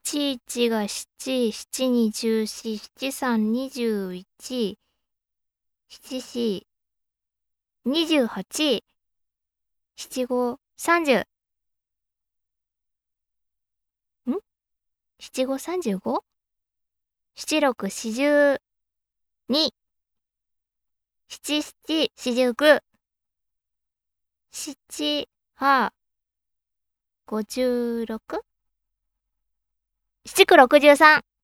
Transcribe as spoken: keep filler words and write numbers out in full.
七一が七、七二十四、七三二十一、七四二十八、七五三十。ん七五三十五？七六四十二、七七四十九、七八五十六、七九六十三。